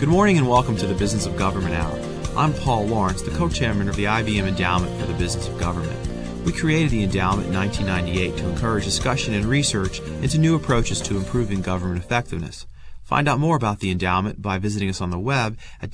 Good morning and welcome to the Business of Government Hour. I'm Paul Lawrence, the co-chairman of the IBM Endowment for the Business of Government. We created the endowment in 1998 to encourage discussion and research into new approaches to improving government effectiveness. Find out more about the endowment by visiting us on the web at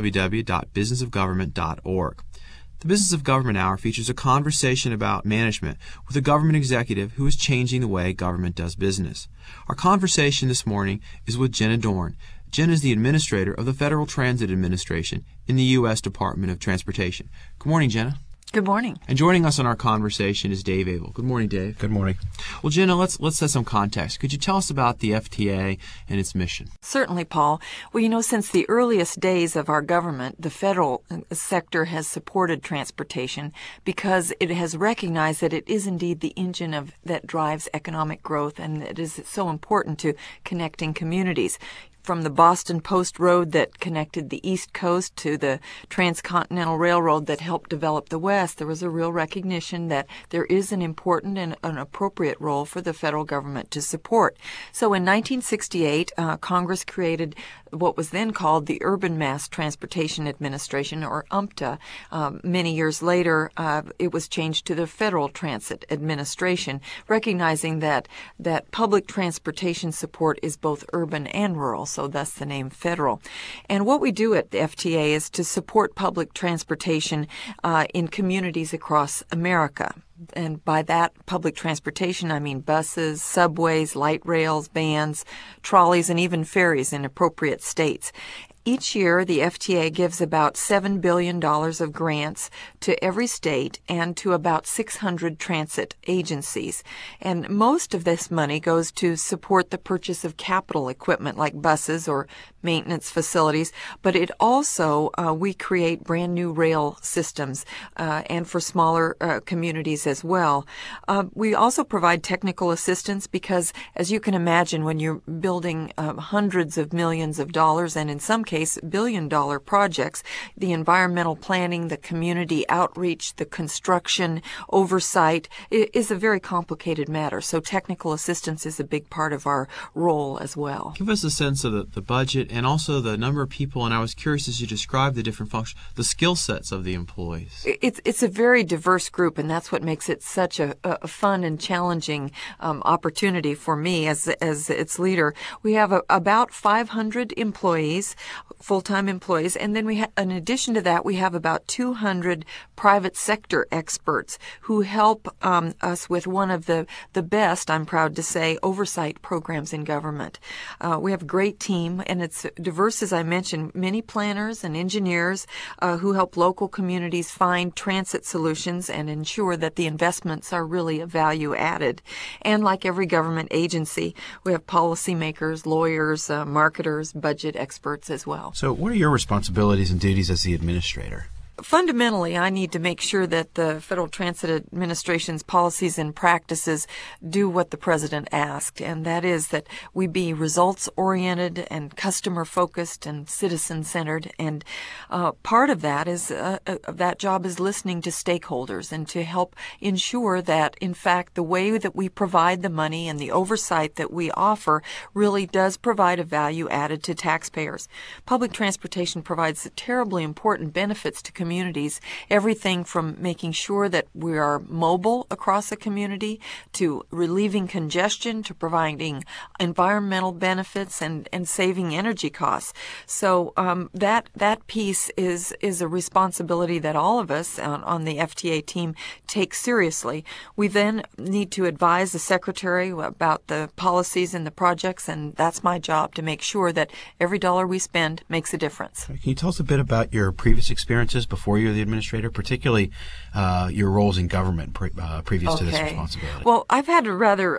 www.businessofgovernment.org. The Business of Government Hour features a conversation about management with a government executive who is changing the way government does business. Our conversation this morning is with Jenna Dorn. Jenna is the administrator of the Federal Transit Administration in the U.S. Department of Transportation. Good morning, Jenna. Good morning. And joining us on our conversation is Dave Abel. Good morning, Dave. Good morning. Well, Jenna, let's set some context. Could you tell us about the FTA and its mission? Certainly, Paul. Well, since the earliest days of our government, the federal sector has supported transportation because it has recognized that it is indeed the engine that drives economic growth, and it is so important to connecting communities. From the Boston Post Road that connected the East Coast to the Transcontinental Railroad that helped develop the West, there was a real recognition that there is an important and an appropriate role for the federal government to support. So in 1968, Congress created what was then called the Urban Mass Transportation Administration, or UMTA. Many years later, it was changed to the Federal Transit Administration, recognizing that public transportation support is both urban and rural, so thus the name federal. And what we do at the FTA is to support public transportation in communities across America. And by that public transportation, I mean buses, subways, light rails, vans, trolleys, and even ferries in appropriate states. Each year, the FTA gives about $7 billion of grants to every state and to about 600 transit agencies. And most of this money goes to support the purchase of capital equipment like buses or maintenance facilities, but it also, we create brand new rail systems and for smaller communities as well. We also provide technical assistance because, as you can imagine, when you're building hundreds of millions of dollars and in some cases billion-dollar projects, the environmental planning, the community outreach, the construction, oversight is a very complicated matter. So technical assistance is a big part of our role as well. Give us a sense of the budget and also the number of people, and I was curious as you described the different functions, the skill sets of the employees. It's a very diverse group, and that's what makes it such a fun and challenging opportunity for me as its leader. We have about 500 employees, full-time employees, and then in addition to that, we have about 200 private sector experts who help us with one of the best, I'm proud to say, oversight programs in government. We have a great team, and it's diverse, as I mentioned, many planners and engineers who help local communities find transit solutions and ensure that the investments are really a value added. And like every government agency, we have policymakers, lawyers, marketers, budget experts as well. So what are your responsibilities and duties as the administrator? Fundamentally, I need to make sure that the Federal Transit Administration's policies and practices do what the President asked, and that is that we be results-oriented and customer-focused and citizen-centered. And part of that is that job is listening to stakeholders and to help ensure that, in fact, the way that we provide the money and the oversight that we offer really does provide a value added to taxpayers. Public transportation provides terribly important benefits to communities, everything from making sure that we are mobile across a community to relieving congestion to providing environmental benefits and saving energy costs. So that piece is a responsibility that all of us on the FTA team take seriously. We then need to advise the Secretary about the policies and the projects, and that's my job to make sure that every dollar we spend makes a difference. Can you tell us a bit about your previous experiences before you were the administrator, particularly your roles in government previous to this responsibility? Well, I've had a rather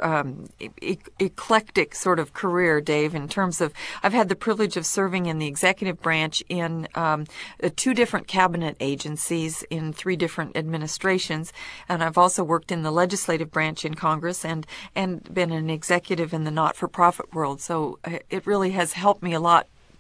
eclectic sort of career, Dave, in terms of I've had the privilege of serving in the executive branch in 2 different cabinet agencies in 3 different administrations, and I've also worked in the legislative branch in Congress and been an executive in the not-for-profit world. So it really has helped me a lot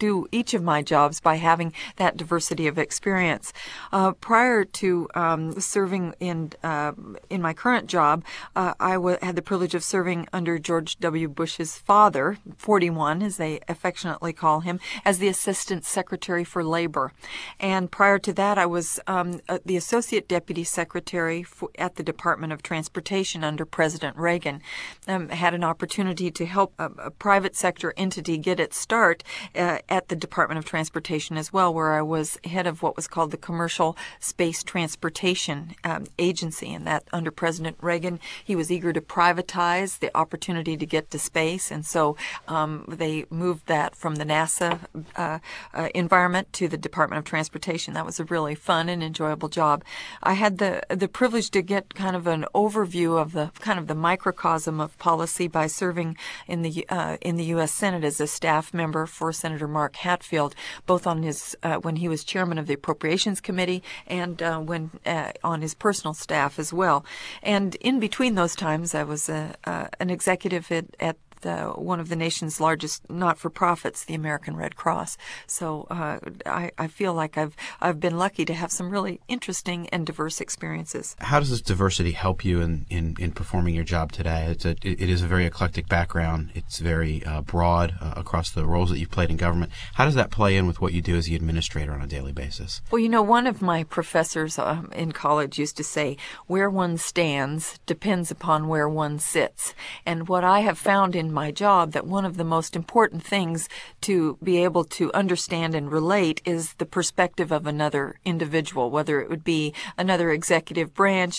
do each of my jobs by having that diversity of experience. Prior to serving in my current job, I had the privilege of serving under George W. Bush's father, 41 as they affectionately call him, as the Assistant Secretary for Labor. And prior to that, I was the Associate Deputy Secretary at the Department of Transportation under President Reagan. Had an opportunity to help a private sector entity get its start at the Department of Transportation as well, where I was head of what was called the Commercial Space Transportation Agency. And that under President Reagan, he was eager to privatize the opportunity to get to space. And so they moved that from the NASA environment to the Department of Transportation. That was a really fun and enjoyable job. I had the privilege to get kind of an overview of the microcosm of policy by serving in the U.S. Senate as a staff member for Senator Mark Hatfield, both on his when he was chairman of the Appropriations Committee and when on his personal staff as well. And in between those times, I was an executive at one of the nation's largest not-for-profits, the American Red Cross. So I feel like I've been lucky to have some really interesting and diverse experiences. How does this diversity help you in performing your job today? It is a very eclectic background. It's very broad across the roles that you've played in government. How does that play in with what you do as the administrator on a daily basis? Well, one of my professors in college used to say, where one stands depends upon where one sits. And what I have found in my job, that one of the most important things to be able to understand and relate is the perspective of another individual, whether it would be another executive branch,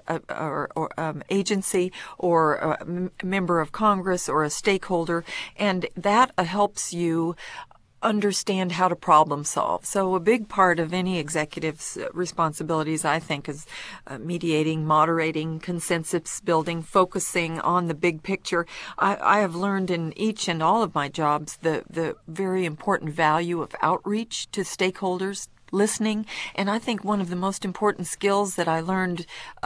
or agency, or a member of Congress, or a stakeholder, and that helps you understand how to problem solve. So a big part of any executive's responsibilities, I think, is mediating, moderating, consensus building, focusing on the big picture. I have learned in each and all of my jobs the very important value of outreach to stakeholders, listening, and I think one of the most important skills that I learned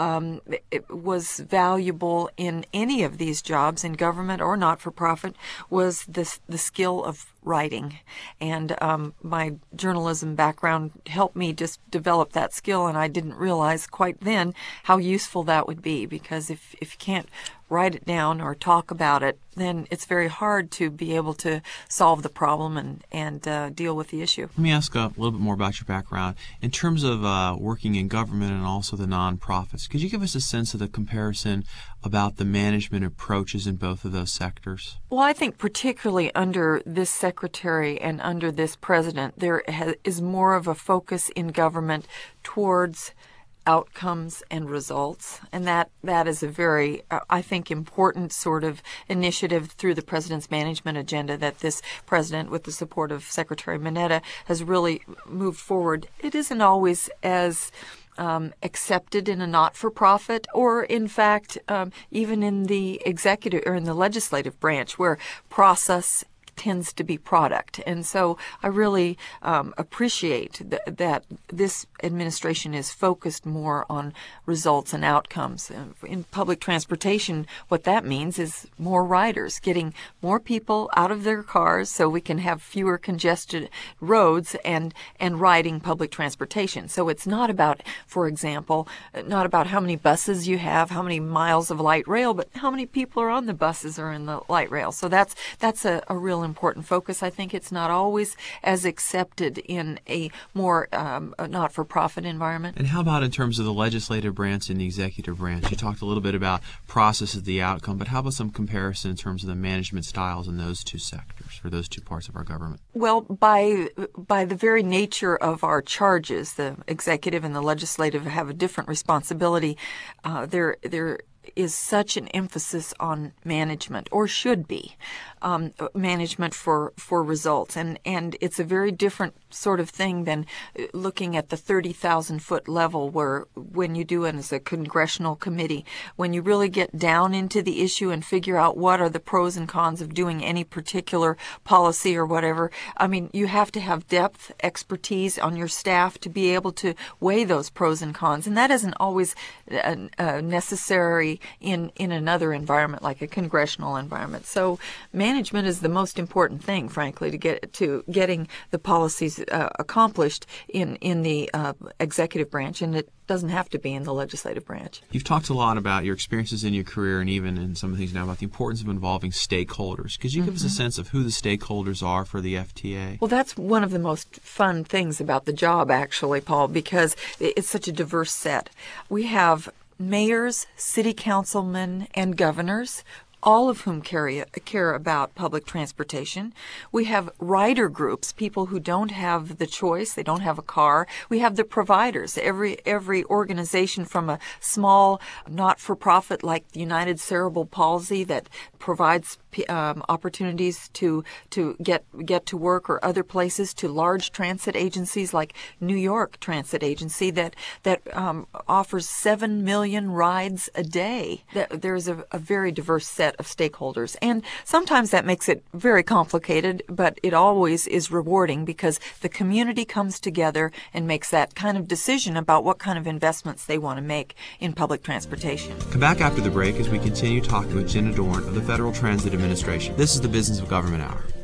it was valuable in any of these jobs, in government or not-for-profit, was the skill of writing. And my journalism background helped me just develop that skill, and I didn't realize quite then how useful that would be, because if you can't write it down or talk about it, then it's very hard to be able to solve the problem and deal with the issue. Let me ask a little bit more about your background. In terms of working in government and also the nonprofits, could you give us a sense of the comparison about the management approaches in both of those sectors? Well, I think particularly under this secretary and under this president, there is more of a focus in government towards outcomes and results, and that is a very, I think, important sort of initiative through the president's management agenda that this president, with the support of Secretary Mineta, has really moved forward. It isn't always as accepted in a not-for-profit, or in fact, even in the executive or in the legislative branch, where process tends to be product. And so I really appreciate that this administration is focused more on results and outcomes. In public transportation, what that means is more riders, getting more people out of their cars so we can have fewer congested roads and riding public transportation. So it's not about, for example, not about how many buses you have, how many miles of light rail, but how many people are on the buses or in the light rail. So that's a real important focus. I think it's not always as accepted in a more not-for-profit environment. And how about in terms of the legislative branch and the executive branch? You talked a little bit about process as the outcome, but how about some comparison in terms of the management styles in those two sectors, or those two parts of our government? Well, by the very nature of our charges, the executive and the legislative have a different responsibility. There is such an emphasis on management, or should be, management for results. And it's a very different sort of thing than looking at the 30,000-foot level, where when you do it as a congressional committee, when you really get down into the issue and figure out what are the pros and cons of doing any particular policy or whatever. I mean, you have to have depth, expertise on your staff to be able to weigh those pros and cons. And that isn't always necessary industry in another environment, like a congressional environment. So management is the most important thing, frankly, to getting the policies accomplished in the executive branch, and it doesn't have to be in the legislative branch. You've talked a lot about your experiences in your career and even in some of the things now about the importance of involving stakeholders. Could you give us a sense of who the stakeholders are for the FTA? Well, that's one of the most fun things about the job, actually, Paul, because it's such a diverse set. We have mayors, city councilmen, and governors, all of whom care about public transportation. We have rider groups, people who don't have the choice, they don't have a car. We have the providers. Every organization, from a small not-for-profit like the United Cerebral Palsy that provides opportunities to get to work or other places, to large transit agencies like New York Transit Agency that offers 7 million rides a day. There's a very diverse set of stakeholders, and sometimes that makes it very complicated, but it always is rewarding because the community comes together and makes that kind of decision about what kind of investments they want to make in public transportation. Come back after the break as we continue talking with Jenna Dorn of the Federal Transit Administration. This is the Business of Government Hour.